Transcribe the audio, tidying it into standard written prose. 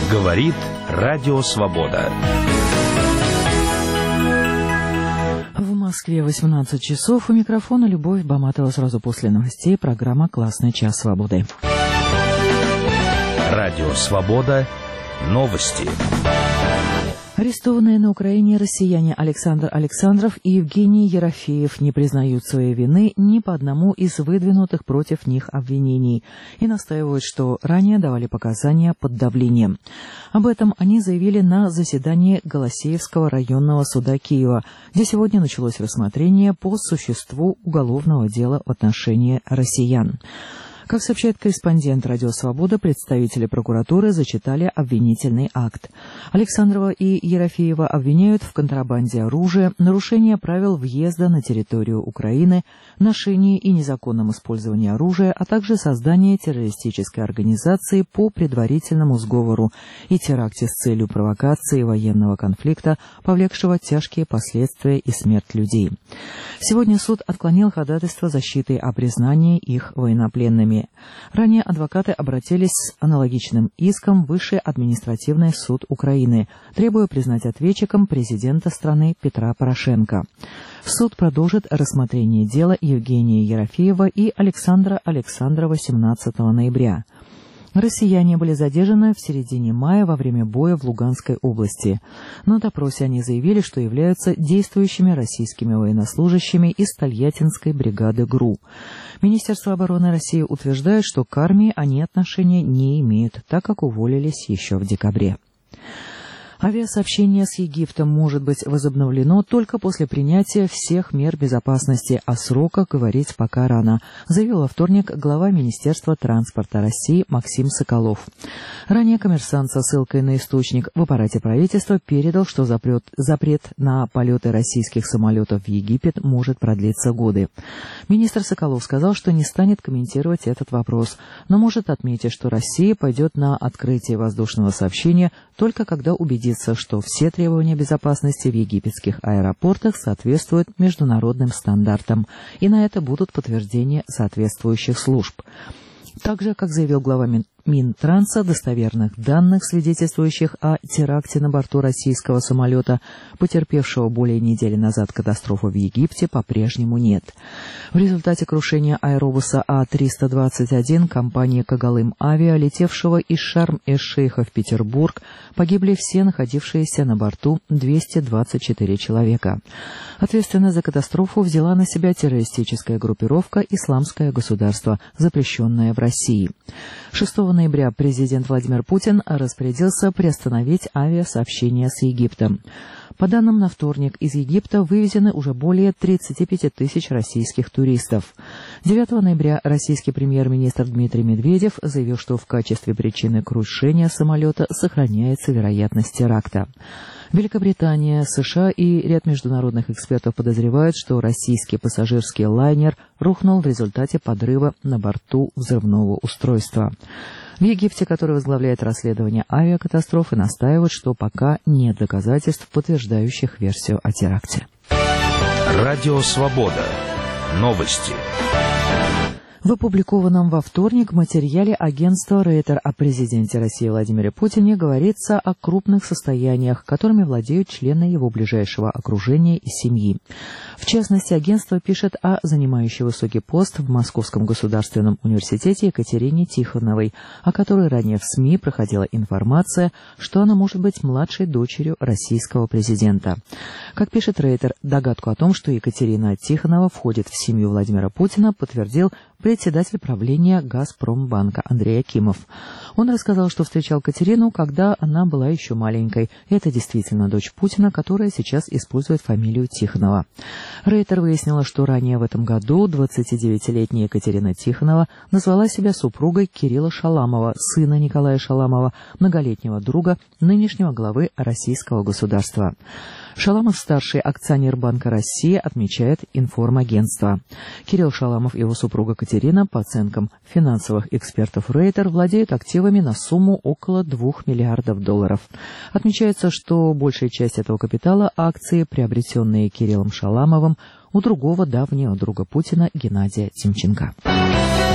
Говорит Радио Свобода. В Москве 18 часов. У микрофона Любовь Баматова. Сразу после новостей программа «Классный час свободы». Радио Свобода. Новости. Арестованные на Украине россияне Александр Александров и Евгений Ерофеев не признают своей вины ни по одному из выдвинутых против них обвинений и настаивают, что ранее давали показания под давлением. Об этом они заявили на заседании Голосеевского районного суда Киева, где сегодня началось рассмотрение по существу уголовного дела в отношении россиян. Как сообщает корреспондент «Радио Свобода», представители прокуратуры зачитали обвинительный акт. Александрова и Ерофеева обвиняют в контрабанде оружия, нарушении правил въезда на территорию Украины, ношении и незаконном использовании оружия, а также создании террористической организации по предварительному сговору и теракте с целью провокации военного конфликта, повлекшего тяжкие последствия и смерть людей. Сегодня суд отклонил ходатайство защиты о признании их военнопленными. Ранее адвокаты обратились с аналогичным иском в Высший административный суд Украины, требуя признать ответчиком президента страны Петра Порошенко. Суд продолжит рассмотрение дела Евгения Ерофеева и Александра Александрова 17 ноября. Россияне были задержаны в середине мая во время боя в Луганской области. На допросе они заявили, что являются действующими российскими военнослужащими из Тольяттинской бригады ГРУ. Министерство обороны России утверждает, что к армии они отношения не имеют, так как уволились еще в декабре. Авиасообщение с Египтом может быть возобновлено только после принятия всех мер безопасности, о сроках говорить пока рано, заявил во вторник глава Министерства транспорта России Максим Соколов. Ранее «Коммерсант» со ссылкой на источник в аппарате правительства передал, что запрет на полеты российских самолетов в Египет может продлиться годы. Министр Соколов сказал, что не станет комментировать этот вопрос, но может отметить, что Россия пойдет на открытие воздушного сообщения только когда убедится, что все требования безопасности в египетских аэропортах соответствуют международным стандартам, и на это будут подтверждения соответствующих служб. Также, как заявил глава Минтранса, достоверных данных, свидетельствующих о теракте на борту российского самолета, потерпевшего более недели назад катастрофу в Египте, по-прежнему нет. В результате крушения аэробуса А-321 компании «Когалым Авиа», летевшего из Шарм-эш-Шейха в Петербург, погибли все находившиеся на борту 224 человека. Ответственность за катастрофу взяла на себя террористическая группировка «Исламское государство», запрещенное в России. 6 ноября президент Владимир Путин распорядился приостановить авиасообщение с Египтом. По данным на вторник, из Египта вывезены уже более 35 тысяч российских туристов. 9 ноября российский премьер-министр Дмитрий Медведев заявил, что в качестве причины крушения самолета сохраняется вероятность теракта. Великобритания, США и ряд международных экспертов подозревают, что российский пассажирский лайнер рухнул в результате подрыва на борту взрывного устройства. В Египте, который возглавляет расследование авиакатастрофы, настаивают, что пока нет доказательств, подтверждающих версию о теракте. Радио Свобода. Новости. В опубликованном во вторник материале агентства Рейтер о президенте России Владимире Путине говорится о крупных состояниях, которыми владеют члены его ближайшего окружения и семьи. В частности, агентство пишет о занимающей высокий пост в Московском государственном университете Екатерине Тихоновой, о которой ранее в СМИ проходила информация, что она может быть младшей дочерью российского президента. Как пишет Рейтер, догадку о том, что Екатерина Тихонова входит в семью Владимира Путина, подтвердил председатель правления «Газпромбанка» Андрей Акимов. Он рассказал, что встречал Катерину, когда она была еще маленькой. Это действительно дочь Путина, которая сейчас использует фамилию Тихонова. Рейтер выяснила, что ранее в этом году 29-летняя Екатерина Тихонова назвала себя супругой Кирилла Шаламова, сына Николая Шаламова, многолетнего друга нынешнего главы российского государства. Шаламов-старший, акционер Банка России, отмечает информагентство. Кирилл Шаламов и его супруга Катерина, по оценкам финансовых экспертов Рейтер, владеют активами на сумму около $2 миллиардов. Отмечается, что большая часть этого капитала – акции, приобретенные Кириллом Шаламовым у другого давнего друга Путина Геннадия Тимченко.